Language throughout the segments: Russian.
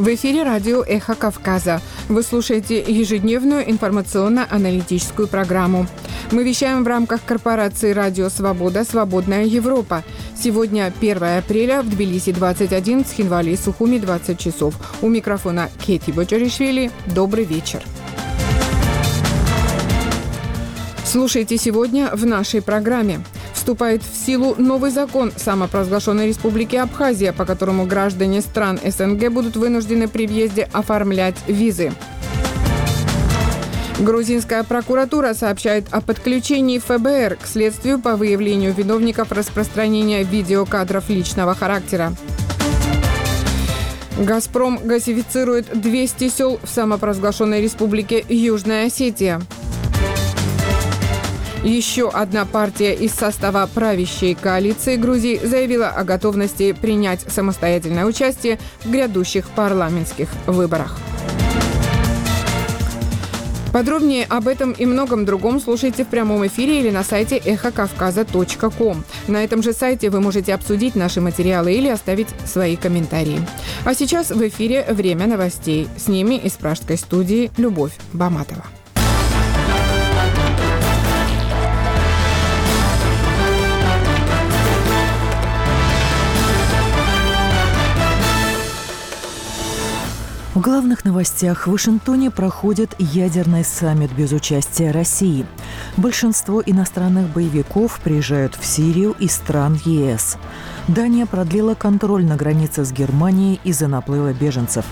В эфире радио «Эхо Кавказа». Вы слушаете ежедневную информационно-аналитическую программу. Мы вещаем в рамках корпорации «Радио Свобода. Свободная Европа». Сегодня 1 апреля, в Тбилиси 21, в Цхинвале и Сухуми 20 часов. У микрофона Кети Боджаришвили. Добрый вечер. Слушайте сегодня в нашей программе. Вступает в силу новый закон самопровозглашенной Республики Абхазия, по которому граждане стран СНГ будут вынуждены при въезде оформлять визы. Грузинская прокуратура сообщает о подключении ФБР к следствию по выявлению виновников распространения видеокадров личного характера. «Газпром» газифицирует 200 сел в самопровозглашенной Республике Южная Осетия. Еще одна партия из состава правящей коалиции Грузии заявила о готовности принять самостоятельное участие в грядущих парламентских выборах. Подробнее об этом и многом другом слушайте в прямом эфире или на сайте эхокавказа.ком. На этом же сайте вы можете обсудить наши материалы или оставить свои комментарии. А сейчас в эфире «Время новостей». С ними из пражской студии Любовь Баматова. В главных новостях: в Вашингтоне проходит ядерный саммит без участия России. Большинство иностранных боевиков приезжают в Сирию из стран ЕС. Дания продлила контроль на границе с Германией из-за наплыва беженцев.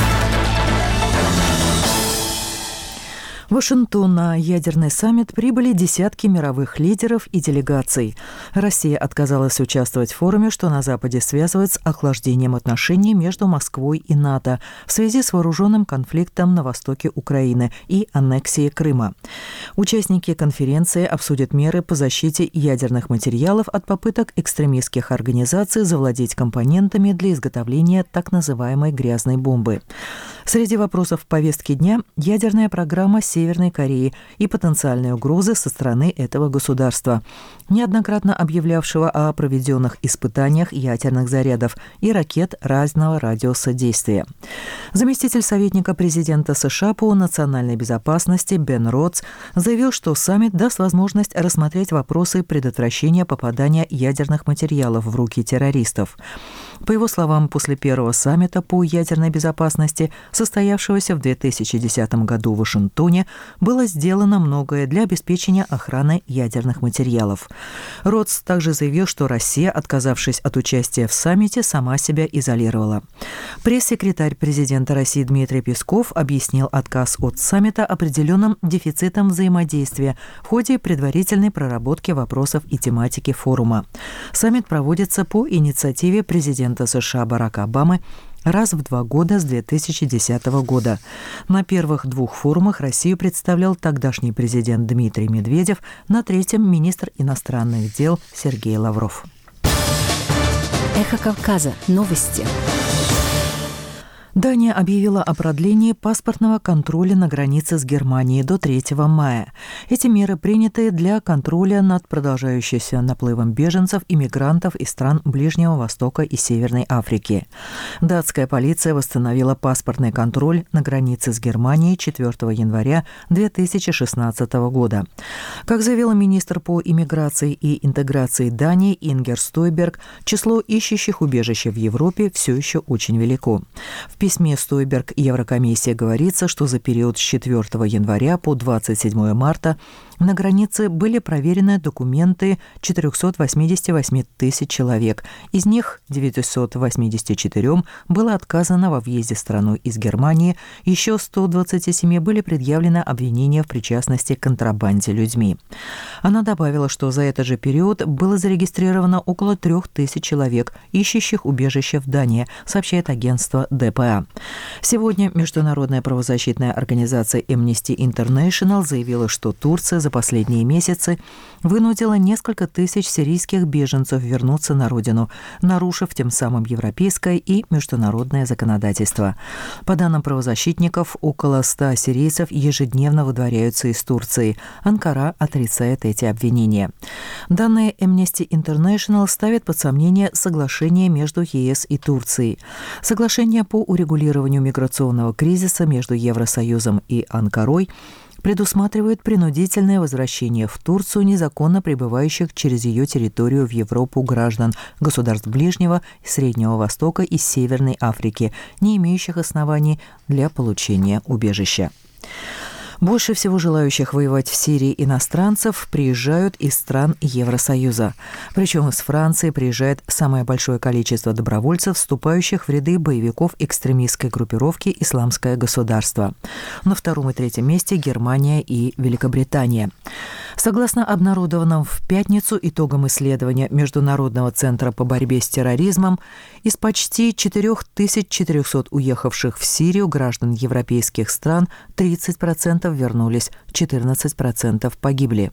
В Вашингтон на ядерный саммит прибыли десятки мировых лидеров и делегаций. Россия отказалась участвовать в форуме, что на Западе связывают с охлаждением отношений между Москвой и НАТО в связи с вооруженным конфликтом на востоке Украины и аннексией Крыма. Участники конференции обсудят меры по защите ядерных материалов от попыток экстремистских организаций завладеть компонентами для изготовления так называемой грязной бомбы. Среди вопросов в повестке дня – ядерная программа Северной Кореи и потенциальные угрозы со стороны этого государства, неоднократно объявлявшего о проведенных испытаниях ядерных зарядов и ракет разного радиуса действия. Заместитель советника президента США по национальной безопасности Бен Ротс заявил, что саммит даст возможность рассмотреть вопросы предотвращения попадания ядерных материалов в руки террористов. По его словам, после первого саммита по ядерной безопасности, состоявшегося в 2010 году в Вашингтоне, было сделано многое для обеспечения охраны ядерных материалов. Ротс также заявил, что Россия, отказавшись от участия в саммите, сама себя изолировала. Пресс-секретарь президента России Дмитрий Песков объяснил отказ от саммита определенным дефицитом взаимодействия в ходе предварительной проработки вопросов и тематики форума. Саммит проводится по инициативе президента США Барака Обамы раз в 2 года с 2010 года. На первых 2 форумах Россию представлял тогдашний президент Дмитрий Медведев, на 3-м министр иностранных дел Сергей Лавров. Эхо Кавказа. Новости. Дания объявила о продлении паспортного контроля на границе с Германией до 3 мая. Эти меры приняты для контроля над продолжающимся наплывом беженцев и мигрантов из стран Ближнего Востока и Северной Африки. Датская полиция восстановила паспортный контроль на границе с Германией 4 января 2016 года. Как заявила министр по иммиграции и интеграции Дании Ингер Стойберг, число ищущих убежище в Европе все еще очень велико. В письме Стойберг Еврокомиссии говорится, что за период с 4 января по 27 марта на границе были проверены документы 488 тысяч человек. Из них 984 было отказано во въезде в страну из Германии, еще 127 были предъявлены обвинения в причастности к контрабанде людьми. Она добавила, что за этот же период было зарегистрировано около 3000 человек, ищущих убежище в Дании, сообщает агентство ДПА. Сегодня международная правозащитная организация Amnesty International заявила, что Турция последние месяцы вынудила несколько тысяч сирийских беженцев вернуться на родину, нарушив тем самым европейское и международное законодательство. По данным правозащитников, около 100 сирийцев ежедневно выдворяются из Турции. Анкара отрицает эти обвинения. Данные Amnesty International ставят под сомнение соглашение между ЕС и Турцией. Соглашение по урегулированию миграционного кризиса между Евросоюзом и Анкарой предусматривает принудительное возвращение в Турцию незаконно прибывающих через ее территорию в Европу граждан государств Ближнего, Среднего Востока и Северной Африки, не имеющих оснований для получения убежища. Больше всего желающих воевать в Сирии иностранцев приезжают из стран Евросоюза. Причем из Франции приезжает самое большое количество добровольцев, вступающих в ряды боевиков экстремистской группировки «Исламское государство». На втором и третьем месте Германия и Великобритания. Согласно обнародованным в пятницу итогам исследования Международного центра по борьбе с терроризмом, из почти 4400 уехавших в Сирию граждан европейских стран 30% вернулись, 14% погибли.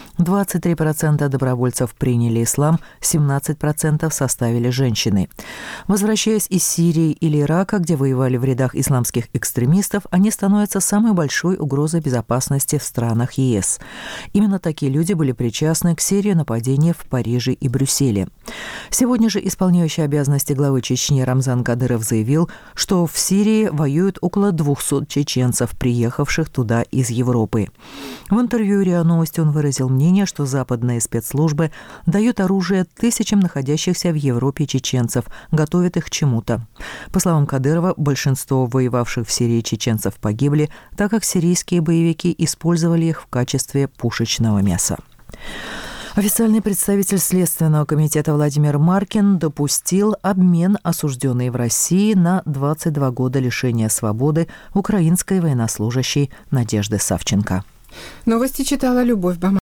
23% добровольцев приняли ислам, 17% составили женщины. Возвращаясь из Сирии или Ирака, где воевали в рядах исламских экстремистов, они становятся самой большой угрозой безопасности в странах ЕС. Именно такие люди были причастны к серии нападений в Париже и Брюсселе. Сегодня же исполняющий обязанности главы Чечни Рамзан Кадыров заявил, что в Сирии воюют около 200 чеченцев, приехавших туда из Европы. В интервью РИА Новости он выразил мнение, что западные спецслужбы дают оружие тысячам находящихся в Европе чеченцев, готовят их к чему-то. По словам Кадырова, большинство воевавших в Сирии чеченцев погибли, так как сирийские боевики использовали их в качестве пушечного мяса. Официальный представитель Следственного комитета Владимир Маркин допустил обмен осужденной в России на 22 года лишения свободы украинской военнослужащей Надежды Савченко. Новости читала Любовь Баман.